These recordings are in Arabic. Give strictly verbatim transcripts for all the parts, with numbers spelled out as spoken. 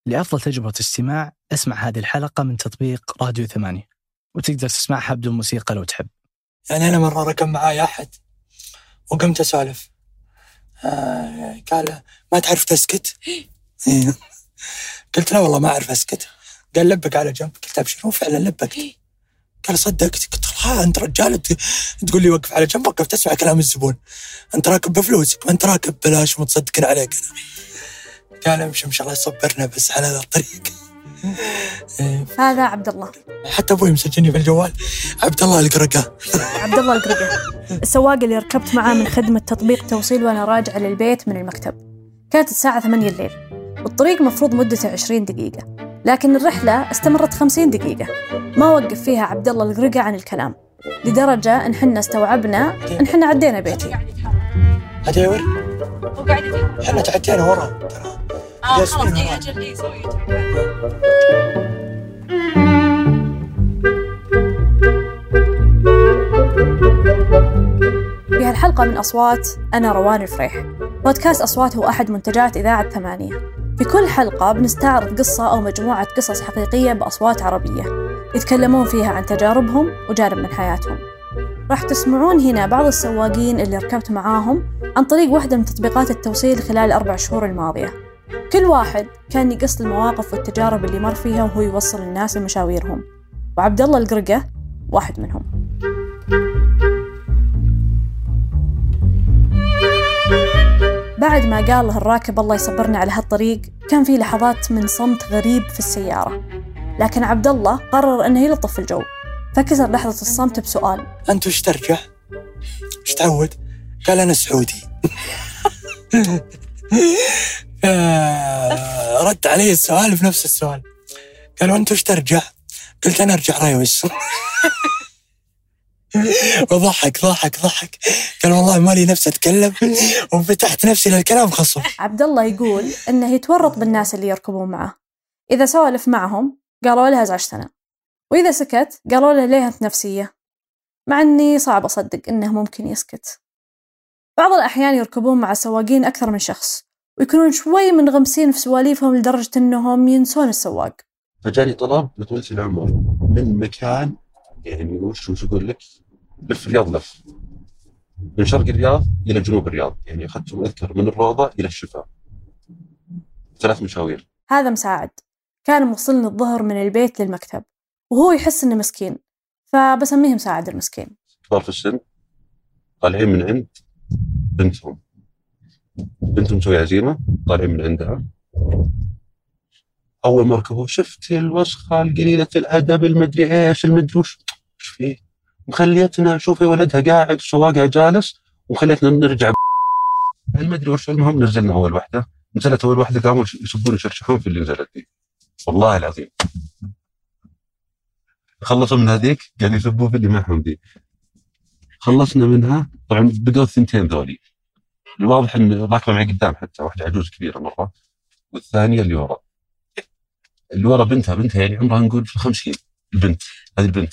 لأفضل تجربة استماع اسمع هذه الحلقة من تطبيق راديو ثمانية، وتقدر تسمعها بدون موسيقى لو تحب. يعني أنا مرة ركب معاي أحد وقمت أسولف، آه قال ما تعرف تسكت؟ قلت لا والله ما أعرف أسكت. قال لبك على جنب. قلت أبشر فعلا لبكت. قال صدقت. قلت ها أنت رجال تقول لي وقف على جنب، وقف تسمع كلام الزبون، أنت راكب بفلوسك ما أنت راكب بلاش ومتصدقين عليك. قال امشي إن شاء الله صبرنا بس على هذا الطريق. هذا عبد الله، حتى أبوي مسجلني في الجوال عبد الله القرقة. عبد الله القرقة السواق اللي ركبت معاه من خدمة تطبيق توصيل وأنا راجع للبيت من المكتب. كانت الساعة ثمانية الليل والطريق مفروض مدته عشرين دقيقة، لكن الرحلة استمرت خمسين دقيقة. ما وقف فيها عبد الله القرقة عن الكلام، لدرجة إن حنا استوعبنا إن حنا عدينا بيتي. هذا يور حنا تعدينا ورا ترى. اه خلاص اي اجل اي سوي بهالحلقة من أصوات أنا روان الفريح. بودكاست أصوات هو أحد منتجات إذاعة ثمانية. في كل حلقة بنستعرض قصة أو مجموعة قصص حقيقية بأصوات عربية يتكلمون فيها عن تجاربهم وجانب من حياتهم. راح تسمعون هنا بعض السواقين اللي ركبت معاهم عن طريق واحدة من تطبيقات التوصيل خلال الأربع شهور الماضية. كل واحد كان يقص المواقف والتجارب اللي مر فيها وهو يوصل الناس لمشاويرهم، وعبد الله القرقة واحد منهم. بعد ما قال له الراكب الله يصبرنا على هالطريق، كان في لحظات من صمت غريب في السيارة، لكن عبد الله قرر أنه يلطف الجو، فكسر لحظة الصمت بسؤال: أنت وش ترجع؟ وش تعود؟ قال أنا سعودي. رد علي السؤال في نفس السؤال، قالوا أنت وش ترجع؟ قلت أنا أرجع رايوس. وضحك ضحك ضحك قال والله مالي نفسي أتكلم، وفتحت نفسي للكلام خصوص. عبد الله يقول إنه يتورط بالناس اللي يركبون معه، إذا سولف معهم قالوا له أزعجتنا، وإذا سكت قالوا له ليه أنت نفسية، مع أني صعب أصدق إنه ممكن يسكت. بعض الأحيان يركبون مع سواقين أكثر من شخص ويكونون شوي منغمسين في سواليفهم لدرجة إنهم ينسون السواق. فجاني طلب لطولة العمر من مكان، يعني وش وش أقول لك، لف الرياض، لف من شرق الرياض إلى جنوب الرياض، يعني أخذت أذكر من الروضة إلى الشفاء، ثلاث مشاوير. هذا مساعد كان موصلني الظهر من البيت للمكتب، وهو يحس إنه مسكين، فبسميه مساعد المسكين. كبار في السن طالعين من عند بنتهم، بنتهم مسوي عزيمة، طالعين من عندها. أول ما ركبوا شفت الوسخة القليلة الأدب المدري إيش المدري وش إيش فيه، مخليتنا شوفي ولدها قاعد السواق جالس ومخليتنا نرجع المدري وش. المهم نزلنا أول واحدة، نزلت أول واحدة قاموا يسبون يشرشحون في اللي نزلت دي، والله العظيم خلصوا من هذيك قاعد يسبون في اللي معهم دي. خلصنا منها، طبعا بقوا الثنتين ذولي، الواضح إن راكبة معي قدام حتى واحدة عجوز كبيرة مرة، والثانية اللي ورا اللي ورا بنتها بنتها يعني عمرها نقول في الخمسين. البنت هذه البنت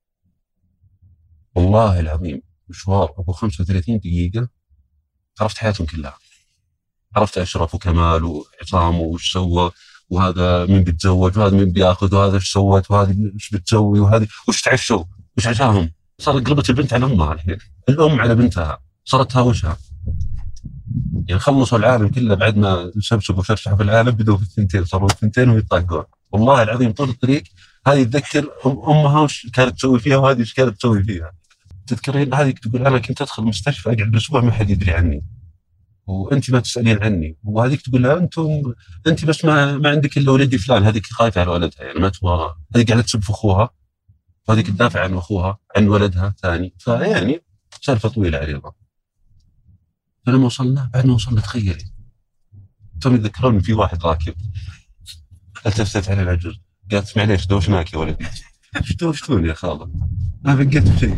والله العظيم مشوار أبو خمسة وثلاثين دقيقة، عرفت حياتهم كلها، عرفت أشرف وكمال وعصام وش سوى، وهذا من بيتزوج وهذا من بياخذ وهذا ايش سوت وهذه ايش بتسوي وهذه وش تعشوا وش عشاهم. صار قلبت البنت على أمها الحين، الأم على بنتها، صارت هاوشها. يعني خلصوا العالم كله بعد ما سبسبوا وشرشحوا في العالم، بدوا في الثنتين، صاروا الثنتين ويطاقون. والله العظيم طول الطريق هذه تذكر أمها وش كانت تسوي فيها وهذه وش كانت تسوي فيها. تذكرين هذه تقول أنا كنت أدخل مستشفى أقعد أسبوع ما حد يدري عني وأنت ما تسألين عني، وهذيك تقول لها أنتم أنت بس ما ما عندك إلا ولدي فلان. هذيك خايفة على ولدها يعني ما تبغى، هذيك قاعدة تسب في أخوها وهذيك تدافع عن أخوها عن ولدها ثاني، فيعني سالفة طويلة عريضة. فلما وصلنا بعد ما وصلنا تخيلي توم يذكرون في واحد راكب، التفتت على العجوز قالت معليش دوشناك يا ولدي. ايش دوشتوني يا خالد؟ ما بقيت بشيء.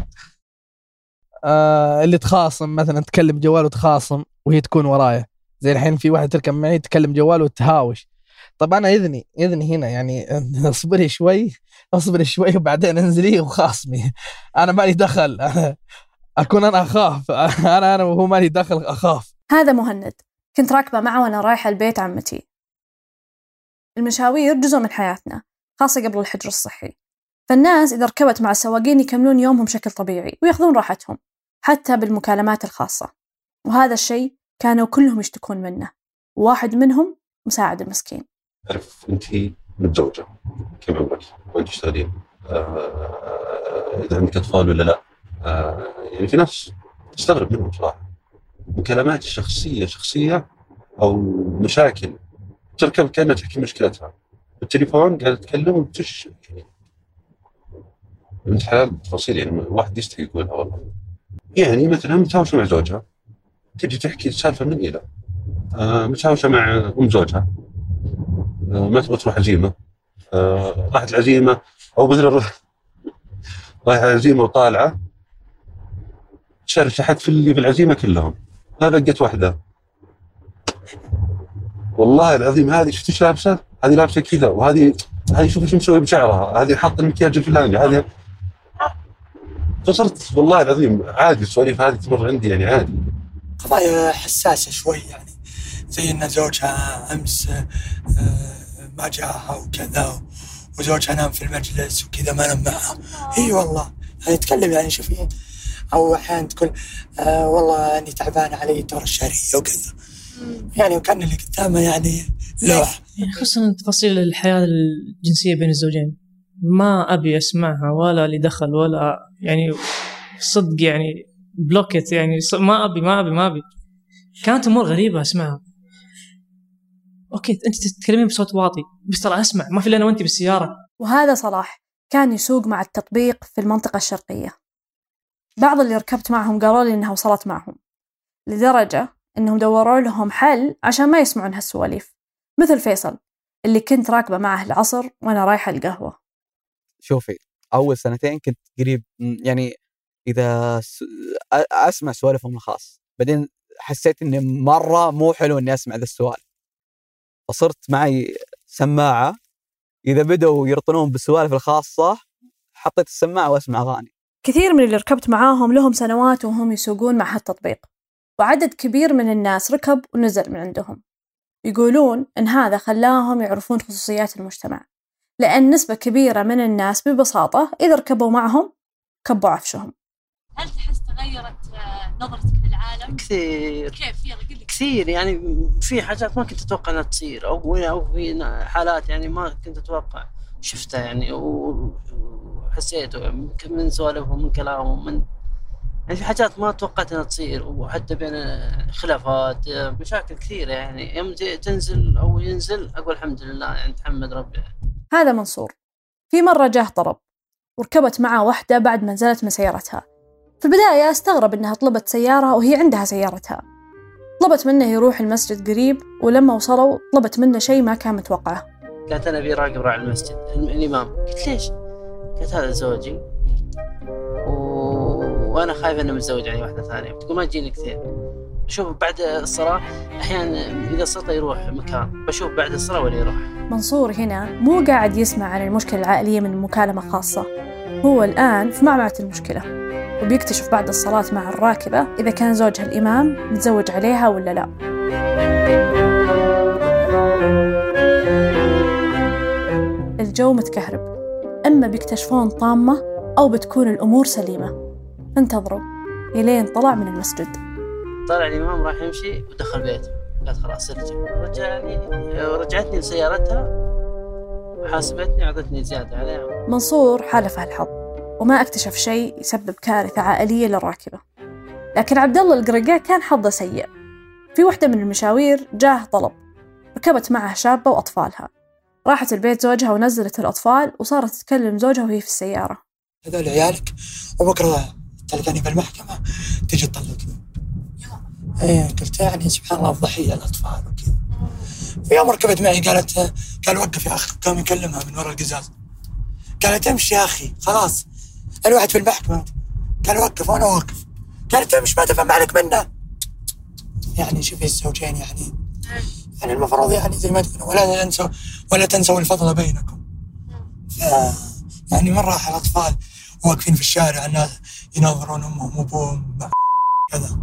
آه اللي تخاصم مثلا تكلم جوال وتخاصم وهي تكون ورايا، زي الحين في واحد تركب معي تكلم جوال وتهاوش. طب أنا إذني إذني هنا يعني اصبري شوي اصبري شوي وبعدين انزلي وخاصمي، أنا مالي دخل، أنا أكون أنا أخاف، أنا أنا وهو مالي دخل أخاف. هذا مهند كنت راكبة معه وأنا رايحة البيت عمتي. المشاوير جزء من حياتنا، خاصة قبل الحجر الصحي، فالناس إذا ركبت مع السواقين يكملون يومهم بشكل طبيعي ويأخذون راحتهم حتى بالمكالمات الخاصة. وهذا الشيء كانوا كلهم يشتكون منه، وواحد منهم مساعد المسكين. أعرف أنت متزوجة، كم عمرك وأنت تشتغلين؟ آه، إذا عندك أطفال ولا لا؟ آه، يعني في ناس تستغرب منهم صراحة، مكالمات شخصية شخصية أو مشاكل تركب كأنها تحكي مشكلتها بالتليفون، قاعدة تتكلم وتش يعني من حلال تفاصيل، يعني واحد يستحي يقولها والله. يعني مثلا متهاوشة مع زوجها، تجي تحكي السالفة من إلى آه، متهاوشة مع أم زوجها، آه، ما تبغى تروح عزيمة، آه، راحت العزيمة أو مثلا رايح عزيمة وطالعة شرشحت في اللي في العزيمة كلهم، هذا لقيت واحدة والله العظيم هذه شفت ايش لابسه، هذه لابسه كذا، وهذه هذه شوف ايش مسوي بشعرها، هذه حاطه المكياج الفلاني، هذه فصرت والله العظيم عادي السواليف هذه تمر عندي يعني عادي. قضايا حساسة شوي يعني، زي ان زوجها امس ما جاءها وكذا، وزوجها نام في المجلس وكذا ما نام معها. اي والله يعني تكلم يعني شوفي، او احيانا تقول آه والله اني تعبانه علي الدورة الشهرية وكذا، يعني وكان اللي قدامه يعني لوح. يعني خصوصا تفاصيل الحياة الجنسية بين الزوجين ما أبي أسمعها ولا لي دخل ولا يعني صدق يعني بلوكت، يعني ما أبي ما أبي ما أبي كانت أمور غريبة أسمعها. أوكي أنت تتكلمين بصوت واطي بس ترى أسمع، ما في إلا أنا وأنت بالسيارة. وهذا صلاح كان يسوق مع التطبيق في المنطقة الشرقية. بعض اللي ركبت معهم قالوا لي إنها وصلت معهم لدرجة إنهم دوروا لهم حل عشان ما يسمعون هالسواليف، مثل فيصل اللي كنت راكبة معه العصر وأنا رايحة القهوة. شوفي أول سنتين كنت قريب يعني إذا أسمع سوالفهم الخاص، بعدين حسيت إني مرة مو حلو إني أسمع ذا السؤال، فصرت معي سماعة إذا بدأوا يرطنون بالسوالف الخاصة حطيت السماعة وأسمع أغاني. كثير من اللي ركبت معاهم لهم سنوات وهم يسوقون مع هالتطبيق، وعدد كبير من الناس ركب ونزل من عندهم. يقولون إن هذا خلاهم يعرفون خصوصيات المجتمع، لأن نسبة كبيرة من الناس ببساطة إذا ركبوا معهم كبوا عفشهم. هل تحس تغيرت نظرتك للعالم؟ كثير. كيف؟ يلا قل لي. كثير يعني في حاجات ما كنت أتوقع أنها تصير، أو أو في حالات يعني ما كنت أتوقع شفتها يعني وحسيته من سوالفهم من كلامهم، من يعني في حاجات ما توقعت أنها تصير، وحتى بين خلافات مشاكل كثيرة يعني يوم تنزل أو ينزل أقول الحمد لله يعني تحمد ربي. هذا منصور. في مرة جاه طلب وركبت معه واحدة بعد ما نزلت من سيارتها. في البداية استغرب إنها طلبت سيارة وهي عندها سيارتها. طلبت منه يروح المسجد قريب، ولما وصلوا طلبت منه شيء ما كان متوقعه. قالت أنا أبي راقب راعي المسجد الإمام. قلت ليش؟ قالت هذا زوجي و... وأنا خايف أنه متزوج يعني واحدة ثانية، بتقول ما تجيني كثير. بشوف بعد الصلاة أحيانا إذا صلت يروح مكان، بشوف بعد الصلاة ولا يروح. منصور هنا مو قاعد يسمع عن المشكلة العائلية من مكالمة خاصة، هو الآن في معمعة المشكلة، وبيكتشف بعد الصلاة مع الراكبة إذا كان زوجها الإمام متزوج عليها ولا لا. الجو متكهرب، إما بيكتشفون طامة أو بتكون الأمور سليمة. انتظروا إلين طلع من المسجد. طلع الإمام راح يمشي ودخل بيته، قالت خلاص ارجع. رجعني ورجعتني لسيارتها وحاسبتني عطتني زيادة عليها. منصور حالف هالحظ وما اكتشف شيء يسبب كارثة عائلية للراكبة، لكن عبد الله القرقاء كان حظه سيء. في واحدة من المشاوير جاه طلب، ركبت معه شابة وأطفالها، راحت البيت زوجها ونزلت الأطفال وصارت تتكلم زوجها وهي في السيارة. هذول عيالك وبكرة تلقاني بالمحكمة تيجي تطلقني. ايه قلت يعني سبحان الله ضحية الأطفال وكذا. في يوم ركبت معي قالت قال وقف يا أخي، قام يكلمها من وراء القزاز، قالت امشي يا أخي خلاص الواحد في المحكمة، قال وقف وأنا واقف، قالت امشي ما تفهم عليك منه. يعني شوفي الزوجين يعني يعني المفروض يعني زي ما تقولوا ولا تنسوا ولا تنسوا الفضل بينكم. يعني من راح الأطفال واقفين في الشارع الناس يناظرون أمهم وأبوهم كذا.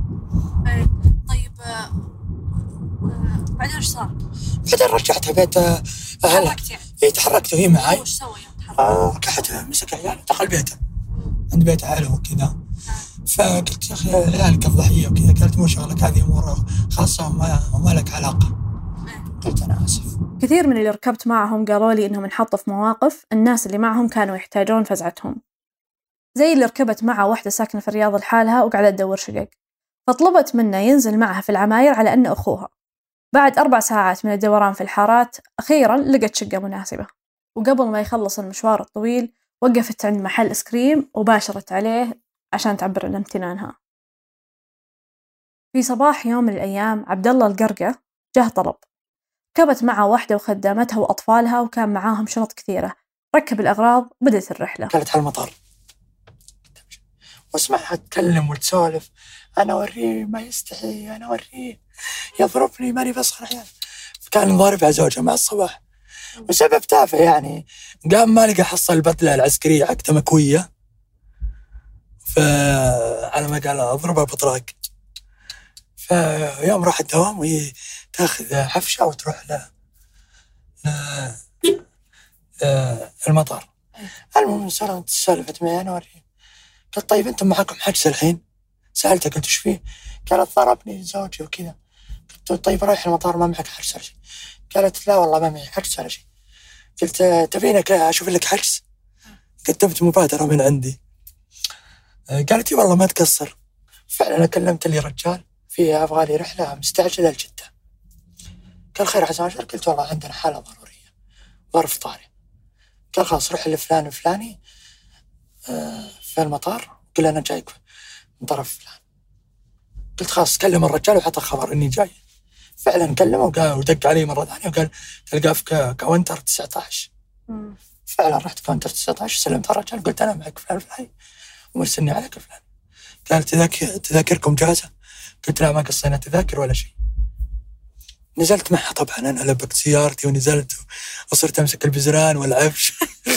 طيب بعدين ايش صار؟ بعدين رجعتها بيت تحركت يعني؟ إيه تحركت وهي معاي. وش سوى يوم تحرك؟ آه كحتها مسك عيال دخل بيته، عند بيت عياله وكذا. فقلت يا أخي عيالك الضحية وكذا، قالت مو شغلك، هذه أمور خاصة وما, وما لك علاقة. قلت أنا آسف. كثير من اللي ركبت معهم قالوا لي إنهم انحطوا في مواقف الناس اللي معهم كانوا يحتاجون فزعتهم، زي اللي ركبت معه واحدة ساكنة في الرياض لحالها وقاعدة تدور شقق، فطلبت منه ينزل معها في العماير على أنه أخوها. بعد أربع ساعات من الدوران في الحارات أخيراً لقت شقة مناسبة، وقبل ما يخلص المشوار الطويل وقفت عند محل إسكريم وباشرت عليه عشان تعبر عن امتنانها. في صباح يوم من الأيام عبد الله القرقة جاه طلب، ركبت معه واحدة وخدامتها وأطفالها وكان معاهم شنط كثيرة، ركب الأغراض وبدأت الرحلة. كانت على المطار واسمعها تتكلم وتسولف، أنا أوريه ما يستحي، أنا أوريه يضربني ماني بسخر عيال. كان ضارب على زوجها مع الصباح وسبب تافه يعني، قام ما لقى حصل البدلة العسكرية حقته مكوية، فعلى ما قال أضربها بطراق. فيوم راح الدوام وهي تاخذ حفشة وتروح له المطار. المهم صارت سالفت معي، أنا أوريه. قلت طيب أنتم معكم حجز الحين؟ سألته قلت وش فيه؟ قالت ضربني زوجي وكذا. قلت طيب رايح المطار ما معك حجز ولا شيء؟ قالت لا والله ما معي حجز ولا شيء. قلت تبينك أشوف لك حجز؟ قدمت مبادرة من عندي. قالت لي والله ما تقصر. فعلا كلمت لي رجال فيها أبغى لي رحلة مستعجلة لجدة. قال خير حسن عشر. قلت والله عندنا حالة ضرورية ظرف طارئ. قال خلاص روح لفلان الفلاني في المطار قل أنا جايك من طرف فلان. قلت خلاص كلم الرجال وحط خبر إني جاي. فعلا كلمه ودق علي مرة ثانية وقال تلقاه في كاونتر تسعة عشر. فعلا رحت كاونتر تسعة عشر سلمت الرجال قلت أنا معك فلان فلان ومرسلني عليك فلان. قال تذاكر تذاكركم جاهزة؟ قلت لا ما قصينا تذاكر ولا شيء. نزلت معها طبعا، أنا لبقت سيارتي ونزلت وصرت أمسك البزران والعفش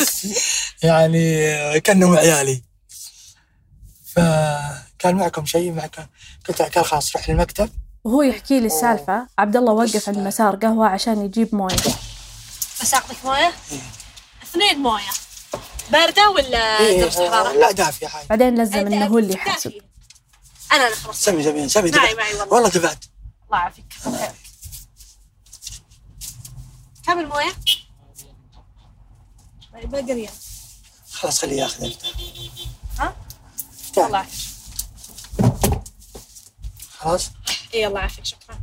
يعني كأنهم عيالي. فكان معكم شيء معكم؟ قلت قال خلاص روح للمكتب. وهو يحكي لي السالفة عبد الله وقف عند مسار قهوة عشان يجيب موية. بس أعطيك موية؟ اثنين موية باردة ولا درجة حرارة؟ لا دافية حاجة. بعدين لزم إنه هو اللي يحاسب. أنا اللي خلصت. سمي سمي سمي معي معي والله. والله دفعت. الله يعافيك. كم الموية؟ طيب باقي ريال. خلاص خليه ياخذ الفتاة. ها؟ الله يعافيك. خلاص؟ إيه الله يعافيك شكرا.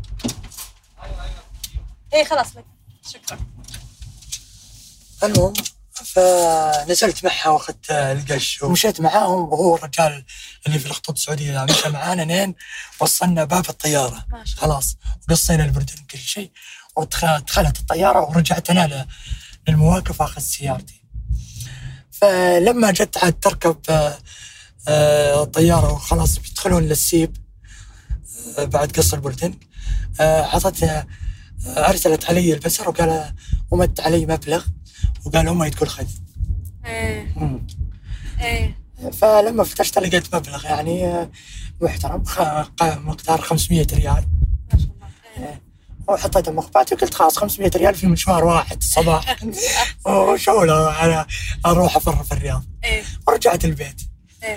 إيه خلاص لك شكرا. المهم فنزلت معها واخذت القش ومشيت معاهم، وهو الرجال اللي في الخطوط السعودية مشى معانا نين وصلنا باب الطيارة. خلاص وقصينا البردن كل شيء ودخلت الطيارة ورجعت أنا للمواقف أخذ سيارتي. فلما جت عاد تركب الطيارة وخلاص بيدخلون للسيب بعد قص البردن، عطت أرسلت علي البسر وقال ومد علي مبلغ وقال أمي تقول خذ. إيه إيه. فلما فتشت لقيت مبلغ يعني محترم مقدار خمسمية ريال. ما شاء الله. إيه. وحطيت مخباتي وقلت خلاص خمسمية ريال في مشوار واحد الصباح وشغله على أروح أفر في الرياض. إيه. ورجعت البيت. إيه.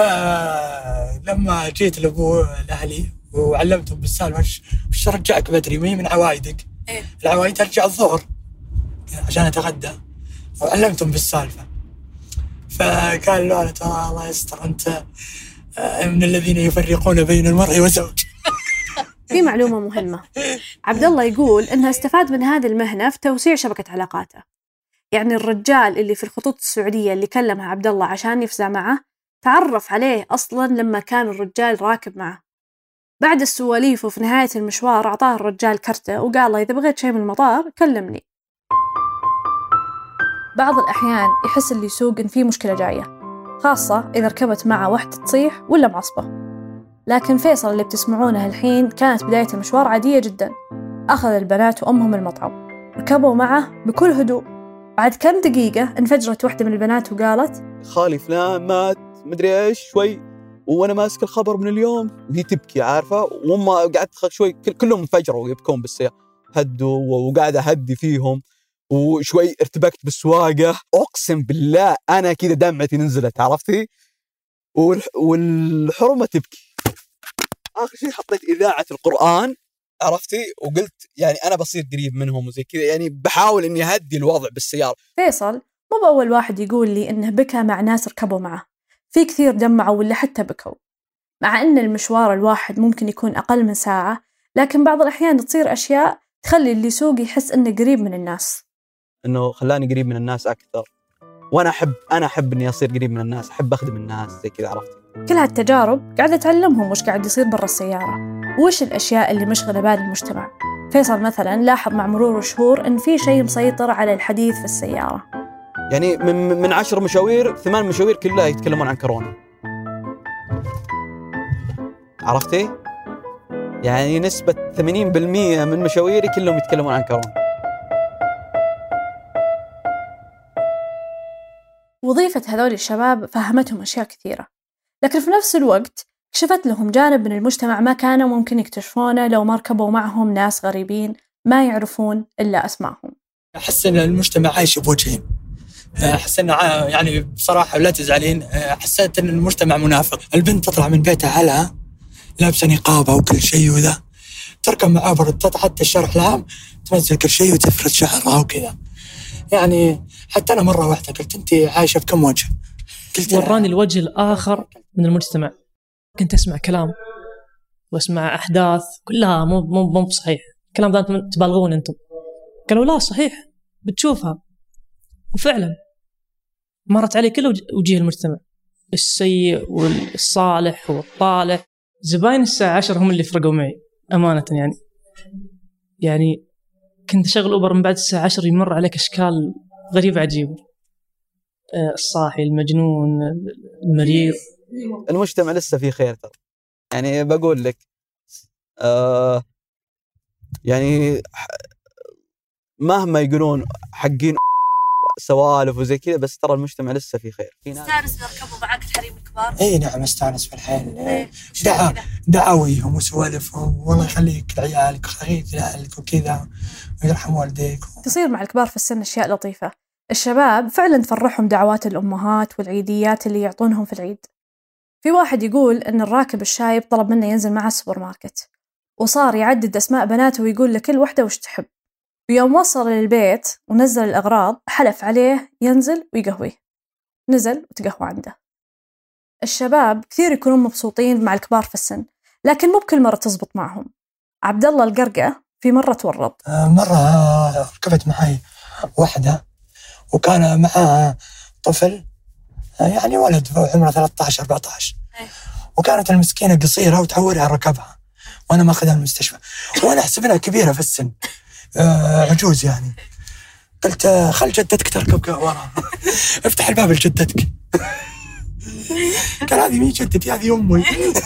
فلما جيت لأبو لأهلي وعلمتهم بالسالفة وش وش رجعك بدري مي من عوايدك؟ إيه. العوايد أرجع الظهر عشان أتغدى، وعلمتهم بالسالفة. فقال له أنا ترى الله يستر أنت من الذين يفرقون بين المرء وزوج. في معلومة مهمة، عبد الله يقول إنها استفاد من هذه المهنة في توسيع شبكة علاقاته. يعني الرجال اللي في الخطوط السعودية اللي كلمها عبد الله عشان يفزع معه تعرف عليه أصلاً لما كان الرجال راكب معه. بعد السواليف وفي نهاية المشوار أعطاه الرجال كرته وقال له إذا بغيت شيء من المطار كلمني. بعض الأحيان يحس اللي يسوق إن في مشكلة جاية، خاصة إذا ركبت معه واحدة تصيح ولا معصبة. لكن فيصل اللي بتسمعونه الحين كانت بداية المشوار عادية جدا. أخذ البنات وأمهم المطعم، ركبوا معه بكل هدوء. بعد كم دقيقة انفجرت واحدة من البنات وقالت خالي فلان مات مدري إيش شوي وأنا ماسك الخبر من اليوم، وهي تبكي عارفة، وهم قعدت شوي كلهم انفجروا يبكون بالسيارة، هدوا وقاعد أهدي فيهم وشوي ارتبكت بالسواقة، أقسم بالله أنا كذا دمعتي نزلت، عرفتي؟ والحرمة تبكي. آخر شيء حطيت إذاعة القرآن، عرفتي؟ وقلت يعني أنا بصير قريب منهم وزي كذا، يعني بحاول إني أهدي الوضع بالسيارة. فيصل مو بأول واحد يقول لي إنه بكى مع ناس ركبوا معه، في كثير دمعوا ولا حتى بكوا، مع إن المشوار الواحد ممكن يكون أقل من ساعة، لكن بعض الأحيان تصير أشياء تخلي اللي يسوق يحس إنه قريب من الناس. إنه خلاني قريب من الناس أكثر، وأنا أحب أنا أحب إني أصير قريب من الناس، أحب أخدم الناس زي كذا، عرفتي؟ كل هالتجارب قاعدة تعلمهم وش قاعد يصير برا السيارة، وش الأشياء اللي مشغلة بال المجتمع. فيصل مثلاً لاحظ مع مرور الشهور إن في شيء مسيطر على الحديث في السيارة. يعني من من عشر مشاوير ثمان مشاوير كلها يتكلمون عن كورونا، عرفتي؟ يعني نسبة ثمانين بالمئة من مشاويري كلهم يتكلمون عن كورونا. وظيفة هذول الشباب فهمتهم أشياء كثيرة، لكن في نفس الوقت كشفت لهم جانب من المجتمع ما كانوا ممكن يكتشفونه لو ما ركبوا معهم ناس غريبين ما يعرفون إلا أسمائهم. أحس إن المجتمع عايش بوجهين، أحس إن يعني بصراحة لا تزعلين، حسيت إن المجتمع منافق. البنت تطلع من بيتها على لابسة نقابة وكل شيء وذا، تركب معاه برد حتى الشرح العام تنزل كل شيء وتفرد شعرها وكذا. يعني حتى أنا مرة واحدة قلت أنت عايشة بكم وجه؟ قلت وراني الوجه الآخر من المجتمع. كنت أسمع كلام وأسمع أحداث كلها مو مو مو صحيح، الكلام ده تبالغون أنتم. قالوا لا صحيح بتشوفها، وفعلا مرت علي كل وجيه المجتمع، السيء والصالح والطالح. زباين الساعة عشر هم اللي فرقوا معي أمانة. يعني يعني كنت أشغل أوبر من بعد الساعة عشر يمر عليك أشكال غريبة عجيبة، الصاحي، المجنون، المريض. المجتمع لسه فيه خير ترى، يعني بقول لك آه يعني مهما يقولون حقين سوالف وزي كذا، بس ترى المجتمع لسه فيه خير. استانس نركبوا معاك الحريم الكبار؟ اي نعم استانس في الحيل، دعا دعاويهم وسوالفهم، والله يخليك لعيالك ويخليك لأهلك وكذا ويرحم والديك. تصير مع الكبار في السن أشياء لطيفة. الشباب فعلا تفرحهم دعوات الأمهات والعيديات اللي يعطونهم في العيد. في واحد يقول إن الراكب الشايب طلب منه ينزل معه السوبر ماركت، وصار يعدد أسماء بناته ويقول لكل واحدة وش تحب. بيوم وصل للبيت ونزل الأغراض حلف عليه ينزل ويقهويه، نزل وتقهوى عنده. الشباب كثير يكونون مبسوطين مع الكبار في السن، لكن مو بكل مرة تزبط معهم. عبد الله القرقة في مرة تورط. مرة ركبت معي واحدة وكان معها طفل يعني ولد عمره ثلاثة عشر أربعة عشر، وكانت المسكينة قصيرة وتعورها ركبها وأنا ما أخذها المستشفى، وأنا أحسبها كبيرة في السن عجوز يعني. قلت خل جدتك تركب وراها افتح الباب لجدتك. قال هذه مين جدتي؟ هذه أمي.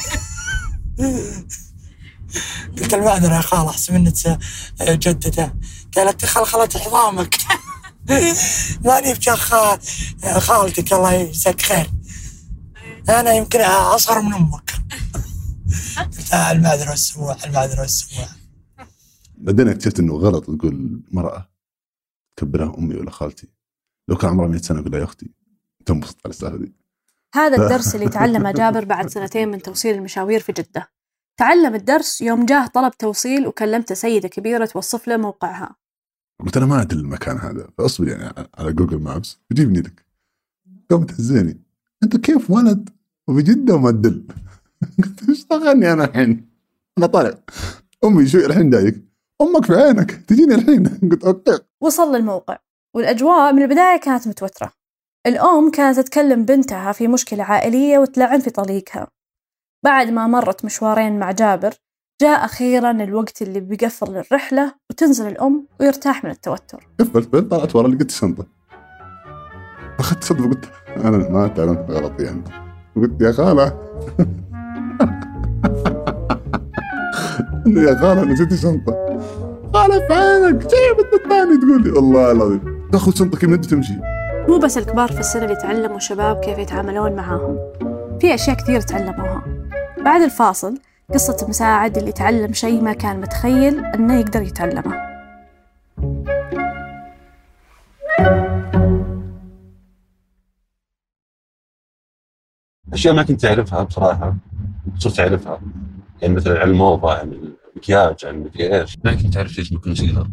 قلت المعذرة يا خالة أحسب إنك جدته. قالت خل خلت حضامك. ماني بجا خالتك الله يسعدك خير، أنا يمكن أصغر من أمك. قلت المعذرة والسموح المعذرة والسموح. بعدين اكتشفت انه غلط تقول مرأة كبرها امي ولا خالتي، لو كان عمرها مئة سنة اقول يا اختي تنبسط على السالفة دي. هذا الدرس اللي تعلمه جابر بعد سنتين من توصيل المشاوير في جدة. تعلم الدرس يوم جاه طلب توصيل وكلمت سيدة كبيرة توصف له موقعها. قلت انا ما ادري المكان هذا، فاصبر يعني على جوجل مابس وجيبني لك. قامت تهزيني انت كيف ولد وفي جدة وما تدل. قلت ايش طغني انا الحين؟ انا طالع امي شوي الحين جايك، أمك في عينك تجيني الحين. قلت أوكي. وصل للموقع والأجواء من البداية كانت متوترة. الأم كانت تتكلم بنتها في مشكلة عائلية وتلعن في طليقها. بعد ما مرت مشوارين مع جابر جاء أخيراً الوقت اللي بيقفل الرحلة وتنزل الأم ويرتاح من التوتر. قفلت بنت طلعت ورا لقيت شنطة، أخذت صدفة قلت أنا ما تعلمت غلط يعني. قلت يا خالة يا خالة نسيت شنطة. خالة في عينك جايبت الثاني تقول لي والله العظيم تاخذ شنطة كيف بدي تمشي. مو بس الكبار في السن اللي تعلموا الشباب كيف يتعاملون معاهم، في أشياء كثير تعلموها. بعد الفاصل قصة مساعد اللي تعلم شيء ما كان متخيل أنه يقدر يتعلمه. اشياء ما كنت اعرفها بصراحه صرت اعرفها، يعني مثلا عن الموضه، عن المكياج، عن مدري ايش، ما كنت اعرف ايش كونسيلر.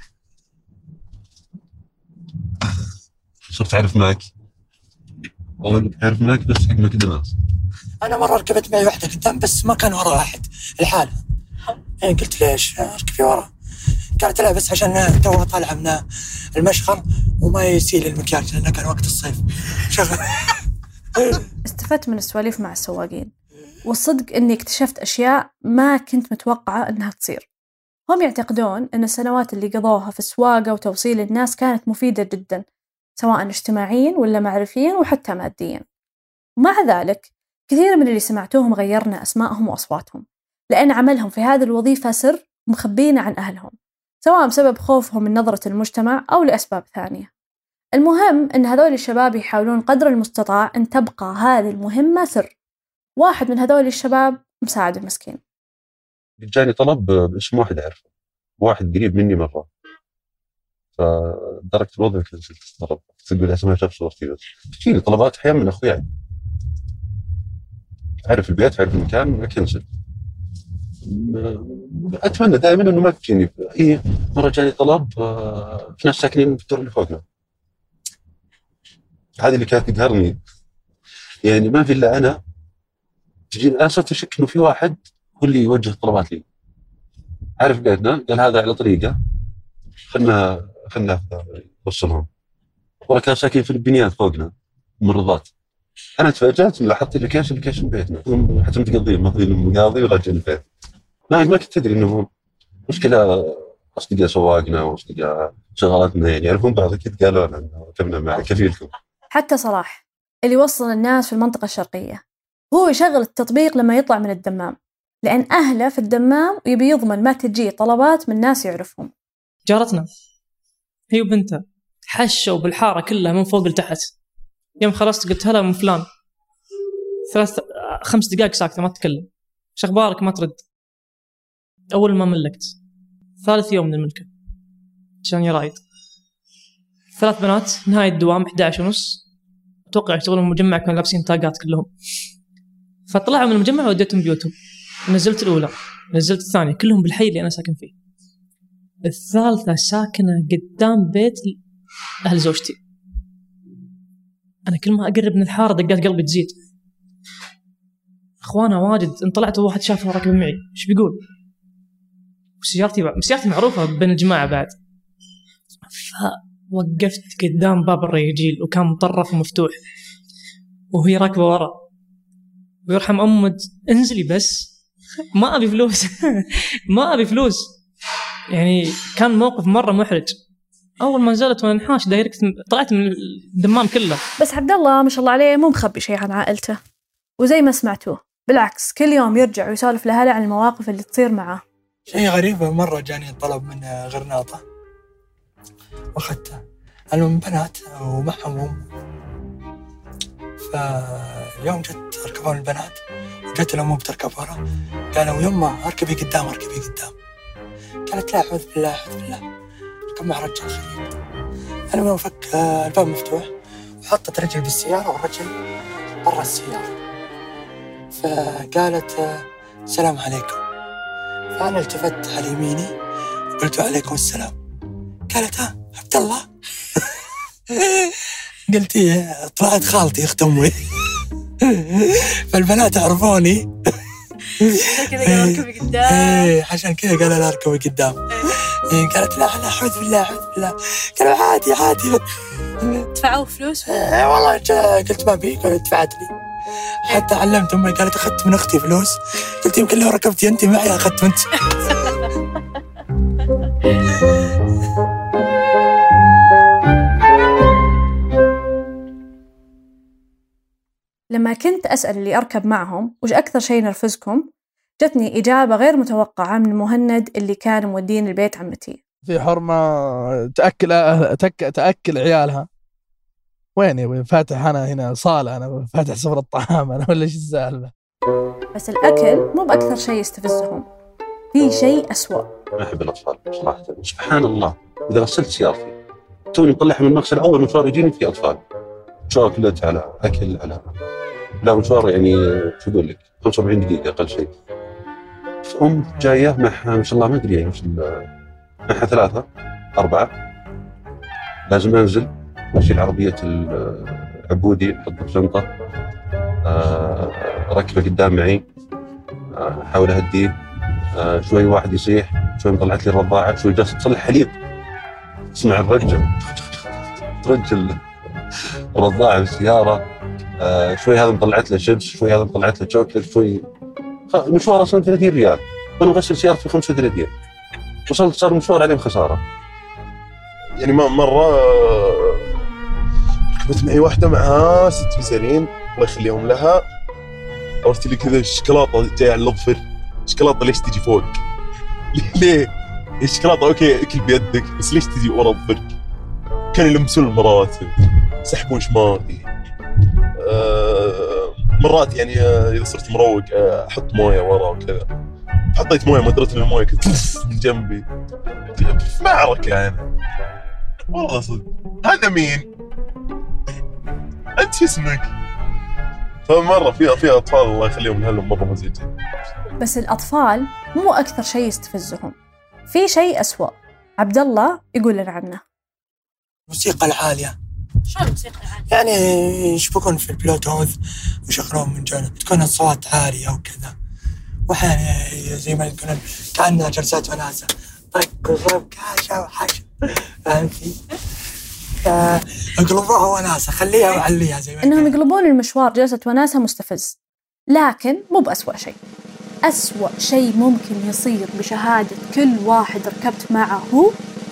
صرت اعرف ماك، اول اعرف ماك بس حق مقدمات. انا مره ركبت معي واحده قدام بس ما كان ورا احد الحالة، يعني قلت ليش اركبي ورا؟ قالت لا بس عشان توها طالعه من المشخر وما يسيل المكياج لانه كان وقت الصيف. شغل. استفدت من السواليف مع السواقين، والصدق اني اكتشفت اشياء ما كنت متوقعه انها تصير. هم يعتقدون ان السنوات اللي قضوها في السواقه وتوصيل الناس كانت مفيده جدا، سواء اجتماعيا ولا معرفيا وحتى ماديا. ومع ذلك كثير من اللي سمعتوهم غيرنا اسمائهم واصواتهم، لان عملهم في هذه الوظيفه سر مخبينه عن اهلهم، سواء بسبب خوفهم من نظرة المجتمع أو لأسباب ثانية. المهم أن هذول الشباب يحاولون قدر المستطاع أن تبقى هذه المهمة سر. واحد من هذول الشباب مساعد المسكين. جاني طلب باسم واحد أعرفه، واحد قريب مني مرة، فدرجة الوضع كنسلت الطلب، تقول اسمها شاف صورتي بس. تجيني طلبات أحيانا من أخوياي، أعرف البيت أعرف المكان ما كنسل. أتمنى دائما إنه ما تجيني. إيه مرة جاني طلب في ناس ساكنين في الدور اللي فوقنا، هذه اللي كانت تقهرني، يعني ما في إلا أنا. تجيني أنا صرت أشك إنه في واحد هو اللي يوجه الطلبات لي، عارف بيتنا، قال هذا على طريقة خلنا خلنا نوصلهم. والله كان ساكن في البنيات فوقنا ممرضات. أنا تفاجأت من لاحظت اللوكيشن لوكيشن بيتنا، حتى متقضين ماخذين المقاضي وراجعين البيت. ما ما كنت أدري إنه مشكلة أصدقاء سواقنا وأصدقاء شغالاتنا يعني يعرفون بعض، أكيد قالوا لنا تبنا مع كفيلكم. حتى صلاح اللي وصل الناس في المنطقة الشرقية هو يشغل التطبيق لما يطلع من الدمام، لأن أهله في الدمام ويبي يضمن ما تجي طلبات من ناس يعرفهم. جارتنا هي وبنتها حشوا بالحارة كلها من فوق لتحت. يوم خلصت قلت هلا من فلان، ثلاث خمس دقائق ساكتة ما تتكلم، شخبارك ما ترد. أول ما ملكت ثالث يوم من الملكة جاني رايد، ثلاث بنات نهاية الدوام إحدى عشر ونص، أتوقع يشتغلون المجمع كانوا لابسين تاجات كلهم. فطلعوا من المجمع وديتهم بيوتهم. نزلت الأولى نزلت الثانية كلهم بالحي اللي أنا ساكن فيه. الثالثة ساكنة قدام بيت أهل زوجتي. أنا كل ما أقرب من الحارة دقات قلبي تزيد. أخوانا واجد، إن طلعت واحد شافه راكب معي إيش بيقول؟ وسيارتي سيارتي معروفة بين الجماعة بعد. فوقفت قدام باب الريجيل وكان مطرف ومفتوح وهي راكبة ورا، ويرحم أمك انزلي بس ما أبي فلوس ما أبي فلوس. يعني كان موقف مرة محرج. أول ما نزلت ونحاش دايركت طلعت من الدمام كله. بس عبد الله ما شاء الله عليه مو مخبي شيء عن عائلته، وزي ما سمعتوه بالعكس كل يوم يرجع ويسولف لأهله عن المواقف اللي تصير معه. شيء غريب، مرة جاني طلب من غرناطة واخدته، المهم بنات ومعهم أم. فاليوم جت أركبون البنات وجت الأم بتركب ورا، قالوا يما أركبي قدام أركبي قدام. قالت لا أعوذ بالله أعوذ بالله أركب مع رجل خليل. المهم فك الباب مفتوح وحطت رجل بالسيارة ورجل برا السيارة، فقالت السلام عليكم. فأنا التفت على يميني وقلت عليكم السلام. قالت ها عبد الله قلت إيه، طلعت خالتي أخت أمي فالبنات عرفوني كذا قالوا اركبي قدام. إيه عشان كذا قالوا لا اركبي قدام. إيه قالت لا لا أعوذ بالله أعوذ بالله. قالوا عادي عادي. دفعوا فلوس؟ إيه والله قلت ما بي، قالت دفعت لي. حتى علمت أمي قالت أخذت من أختي فلوس، قلت يمكن لو ركبتي أنت معي أخذت أنت. لما كنت أسأل اللي أركب معهم وش أكثر شيء نرفزكم، جتني إجابة غير متوقعة من مهند اللي كان مودين البيت عمتي. في حرمة تأكل تك تأكل عيالها. ويني وين فاتح أنا هنا صالة، أنا فاتح سفرة الطعام أنا ولا إيش السالفة؟ بس الأكل مو بأكثر شيء يستفزهم، في شيء أسوأ. ما أحب الأطفال صراحة، سبحان الله. إذا غسلت سيارتي توني مطلعها من المغسل أول مشوار يجيني في أطفال، شوكلت على أكل على لا مشوار يعني شو أقول لك خمسة وأربعين دقيقة أقل شيء. أم جاية معها ما شاء الله ما أدري يعني معها ثلاثة أربعة، لازم أنزل أشيل عربية العبودي أحط بشنطة، أركبه قدام معي، أحاول أهديه، شوي واحد يصيح، شوي مطلعت لي الرضاعة، شوي جالس تصلح حليب، اسمع الرجل رجل الرضاعة بالسيارة، شوي هذا مطلعت له شيبس، شوي هذا مطلعت له شوكلت، شوي مشوار أصلا ثلاثين ريال وأنا مغسل سيارتي في خمسة وثلاثين. وصلت صار مشوار عليه خسارة. يعني ما مرة ركبت معي واحدة معها ست فيزارين الله يخليهم لها، عرفت لي كذا الشوكولاتة جاية على الأظفر، الشوكولاتة ليش تجي فوق؟ ليه؟ الشوكولاتة أوكي أكل بيدك بس ليش تجي ورا أظفرك؟ كانوا يلمسون المراتب، يسحبون شماغي. أه مرات يعني إذا صرت مروق أحط موية ورا وكذا، حطيت موية مدرت الموية كنت من جنبي في معركة أنا والله صدق. هذا مين؟ أنت شو اسمك؟ فمرة في في أطفال الله يخليهم لهم مرة مزعجين. بس الأطفال مو أكثر شيء يستفزهم، في شيء أسوأ عبد الله يقول لنا عنه. الموسيقى العالية. شو الموسيقى العالية؟ يعني يشبكون في البلوتوث ويشغلون من جنب، تكون الصوت عالية وكذا، وأحيانا زي ما يقولون كأنها جلسات وناسة، طق وضرب كاشة وحشة، فهمتي؟ اقلبوها وناسة، خليها وعليها زي ما إنهم يقلبون المشوار جلسة وناسة مستفز، لكن مو بأسوأ شيء. أسوأ شيء ممكن يصير بشهادة كل واحد ركبت معه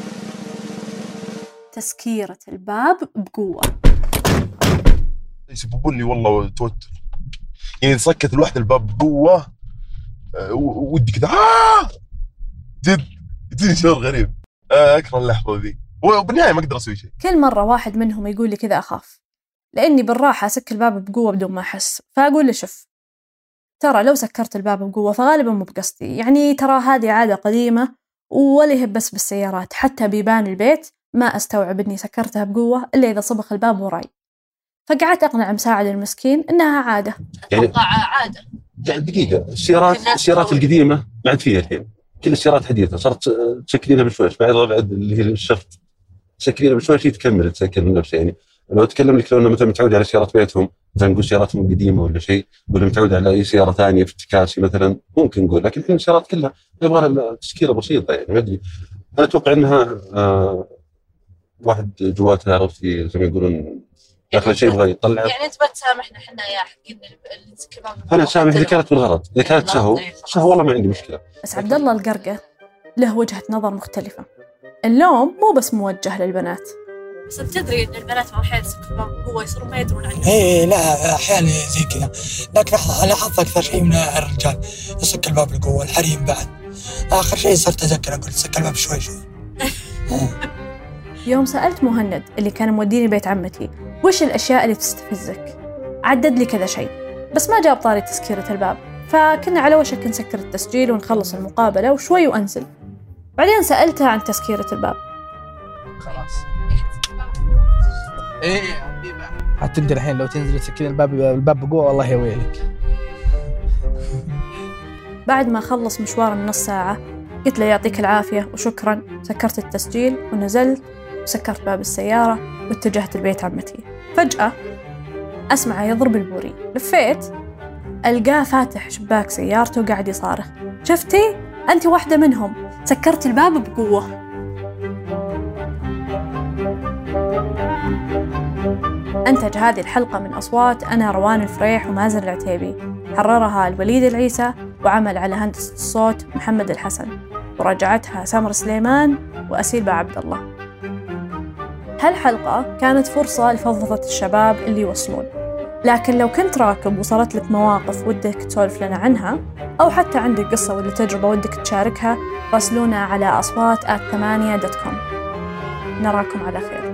تسكيرة الباب بقوة. يسببون لي والله توتر، يعني سكت الواحدة الباب بقوة ودي كذا آه جد يجيني شعور غريب، أكره اللحظة ذي وبالنهاية ما أقدر أسوي شيء. كل مرة واحد منهم يقول لي كذا أخاف، لأني بالراحة أسك الباب بقوة بدون ما أحس، فأقول له شوف ترى لو سكرت الباب بقوة فغالبا مو بقصدي، يعني ترى هذه عادة قديمة ولا يهب بس بالسيارات، حتى بيبان البيت ما أستوعب إني سكرتها بقوة إلا إذا صبخ الباب وراي. فقعدت أقنع مساعد المسكين إنها عادة. يعني عادة دقيقة، السيارات السيارات القديمة ما عاد فيها الحين، كل السيارات حديثة صارت تسكرينها بشويش، بعد بعد اللي هي الشفط تسكرينها بشويش تكمل تسكر من نفسها. يعني لو أتكلم لك لو أنه مثلا متعود على سيارات بيتهم، مثلا نقول سياراتهم قديمة ولا شيء، ولا متعود على أي سيارة ثانية في التكاسي مثلا ممكن نقول، لكن الحين السيارات كلها يبغى لها تسكيرة بسيطة. يعني ما أدري، أنا أتوقع أنها آه واحد جواتها عرفتي زي ما يقولون داخل شيء يبغى يطلع. يعني أنت بتسامحنا إحنا يا حقين اللي تسكرون؟ أنا سامح إذا كانت بالغلط، إذا كانت سهو سهو والله ما عندي مشكلة. بس عبد الله القرقة له وجهة نظر مختلفة، اللوم مو بس موجه للبنات. بس أنت تدري إن البنات أحيانا يسكرون بقوة يصيرون ما يدرون عنه. إيه لا أحيانا زي كذا، لكن لاحظت أكثر شيء من الرجال يسك الباب بقوة، الحريم بعد. آخر شيء صرت أذكر أقول سك الباب شوي شوي. يوم سألت مهند اللي كان موديني بيت عمتي وش الأشياء اللي تستفزك، عدد لي كذا شيء بس ما جاب طاري تسكيرة الباب، فكنا على وشك نسكر التسجيل ونخلص المقابلة وشوي وأنزل. بعدين سألته عن تسكيرة الباب. خلاص ايه حتى انت الحين لو تنزل تسكين الباب الباب بقوة والله يا ويلك. بعد ما خلص مشوار من نص ساعة قلت له يعطيك العافية وشكرا، سكرت التسجيل ونزلت وسكرت باب السيارة واتجهت البيت عمتي. فجأة أسمعه يضرب البوري، لفيت ألقاه فاتح شباك سيارته وقاعد يصارخ شفتي أنت واحدة منهم سكرت الباب بقوة. أنتج هذه الحلقة من أصوات أنا روان الفريح ومازن العتيبي، حررها الوليد العيسى وعمل على هندسة الصوت محمد الحسن، وراجعتها سمر سليمان وأسيل عبد الله. هالحلقة كانت فرصة لفضفضة الشباب اللي يوصلون، لكن لو كنت راكب وصلت لك مواقف ودك تسولف لنا عنها، أو حتى عندك قصة ولا تجربة ودك تشاركها، راسلونا على أصوات آت ثمانية دوت كوم. نراكم على خير.